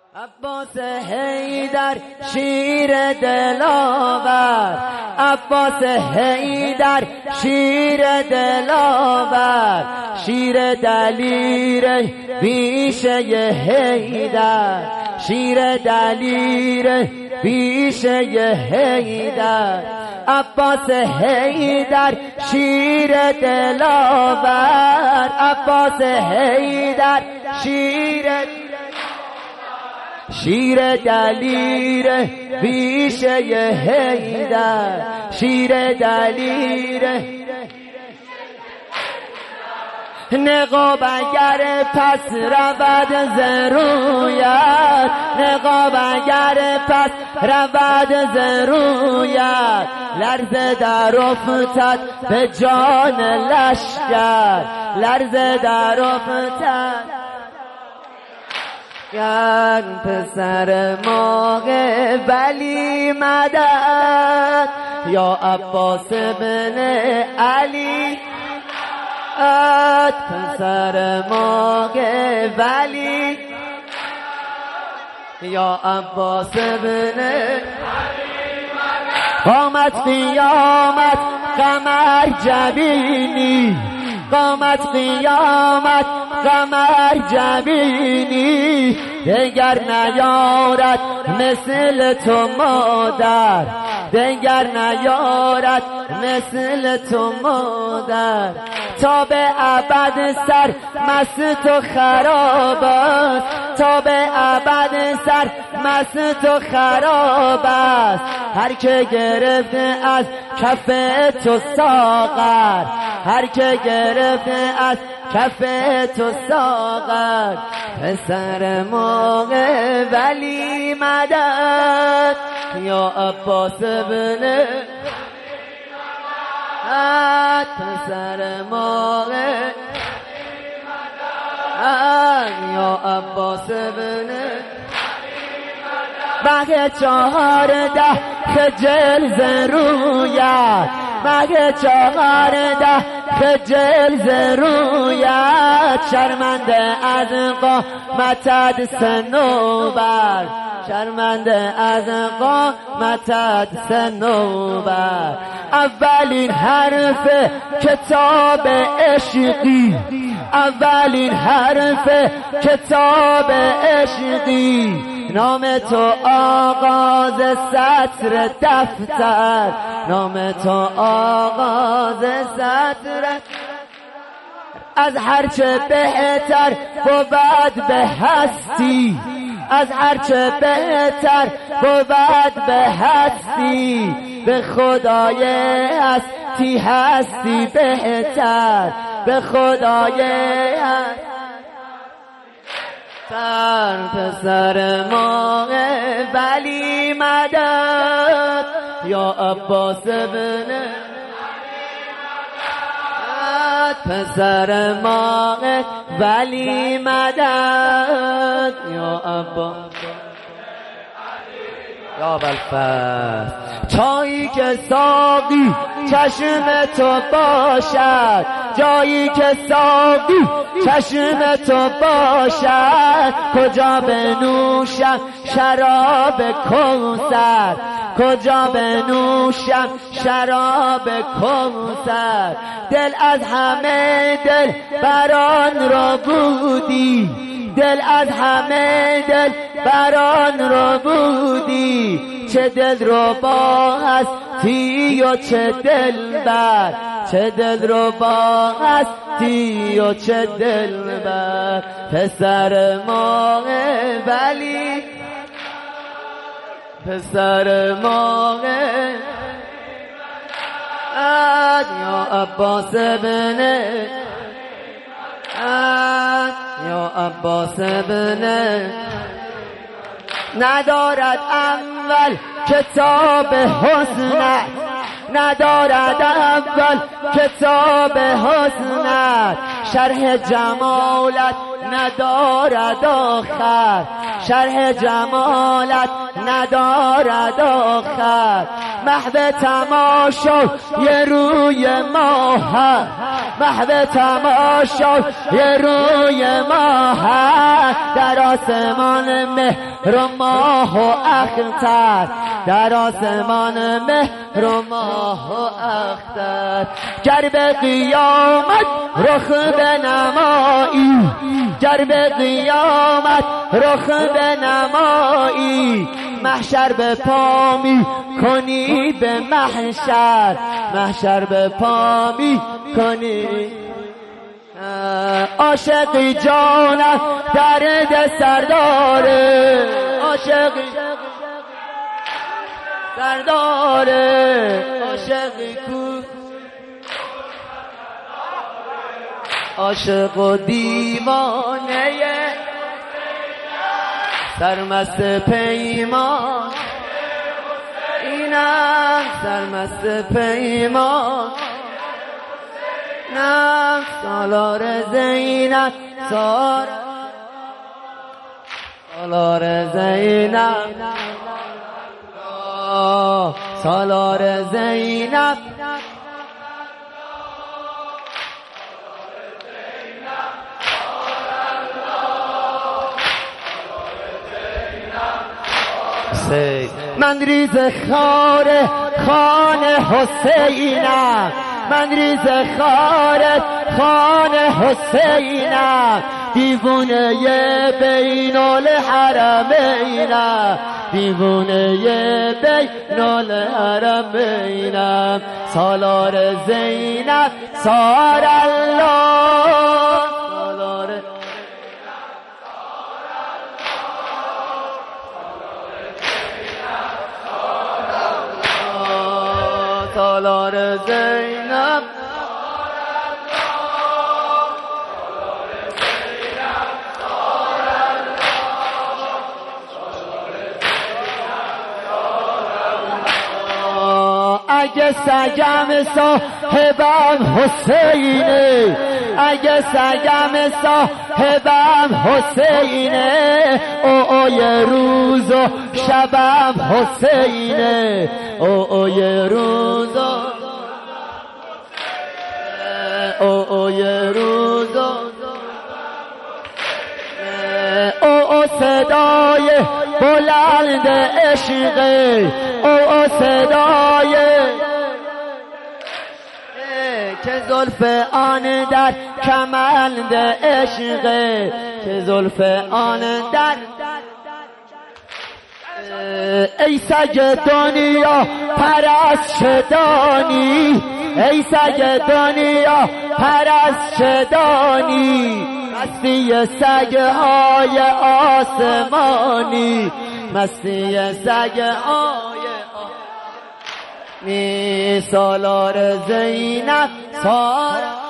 عباس حیدر شیر دلاور، عباس حیدر شیر دلاور، شیر دلیر بیشه حیدر، شیر دلیر بیشه حیدر. عباس حیدر شیر دلاور، عباس حیدر شیر دلیر بیشه حیدر، شیر دلیر. نقاب اگر پس رود ز رویت، نقاب اگر پس رود ز رویت، لرزه در افتد به جان لشکر، لرزه در افتد گر پسر ماغ ولی مدد، یا عباس بن علی پسر ماغ ولی، یا عباس بن قامت قیامت قمر جبینی، قامت قیامت قمر جبینی، دگر نیارد مثل تو مادر، دگر نیارد مثل تو مادر. تا به ابد سر مست و خراب است، تا به ابد سر مست و خراب است، هر که گرفته از کف تو ساغر، هر که گرفته از کف تو ساغر. پسر موقع ولی مدد، یا عباس بن پسر موقع، یا عباس بن مگه 14 خجل ز رویت، مگه 14 خجل ز رویت، شرمنده از قامتت صنوبر، شرمنده از قامتت صنوبر. اولین حرف کتاب عشقی، اولین حرف کتاب عشقی، نام تو آغاز سطر دفتر، نام تو آغاز سطر. از هرچه بهتر بود به هستی، از هرچه بهتر بود به هستی، به خدای هستی هستی بهتر، به خدای هستی. پسر ماغ ولی مدد، یا عباس بن پسر ماغ ولی مدد، یا عباس یا بالفضل. جایی که ساقی چشم تو باشد، جایی که ساقی چشم تو باشد، کجا بنوشم شراب کوثر، کجا بنوشم شراب کوثر. دل از همه دل بران را بودی، دل از همه دل بران را بودی، چه دل رو با هستی و چه دل بر، چه دل رو با هستی و چه دل بر. پسر ماغ ولی، پسر ماغ یا عباس بن، یا عباس بن. ندارد اول کتاب حسنت، ندارد اول کتاب حسنت، شرح جمالت ندارد آخر، شرح جمالت ندارد آخر. محو تماشا یه روی ماه، محو تماشا یه روی ماه، در آسمان مهر و ماه و اختر، در آسمان مهر و ماه و اختر. گر به قیامت رخ بنمایی، گر به قیامت رخ بنمایی، محشر به پا می کنی به محشر، محشر به پا می کنی. عاشقی جانم درد سرداره، عاشقی سرداره، عاشقی کو عاشق و دیوانه سرمست پیمان، اینم سرمست پیمان. نم سالار زینب سالار زینب، سالار زینب، من ریز خار خان حسینم، من ریز خار خان حسینم، دیوونه بین الحرمینم، دیوونه بین الحرمینم. سالار زینب سار الله، سالار سالار زینب، اگه سگم صاحبم حسینه، اگه سگم صاحبم حسینه، او یه روز و شبم حسینه، او یه روز او یه روز او صدای بلند عشقه، او صدای که زلف آن در کمند عشقه، که زلف آن در ای سگ دنیا پرست شدانی، ای سگ دنیا پرست شدانی، مستی سگ‌های آسمانی، مستی سگ‌های آسمانی. سالار زینب سارا